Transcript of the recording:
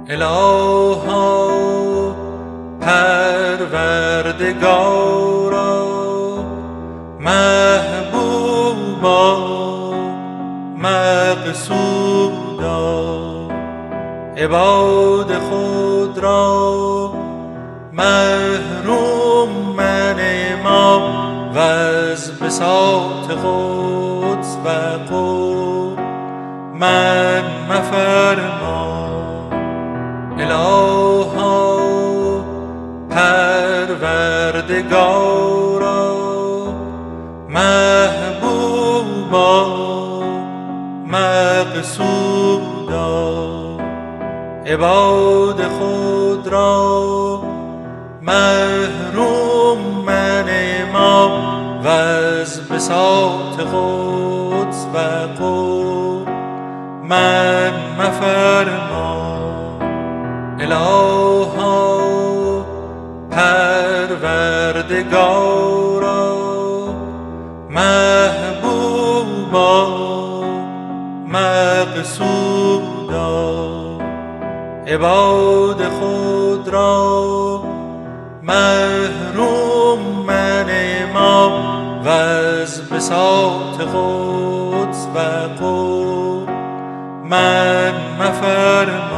الها پروردگارا محبوبا مقصودا عباد خود را محروم منما وز بساط قدس و قرب من مفرما. الها پروردگارا محبوبا مقصودا عباد خود را محروم منما وز بساط قدس و قرب من مفرما. الها پروردگارا محبوبا مقصودا عباد خود را محروم منما وز بساط قدس و قرب من مفرما.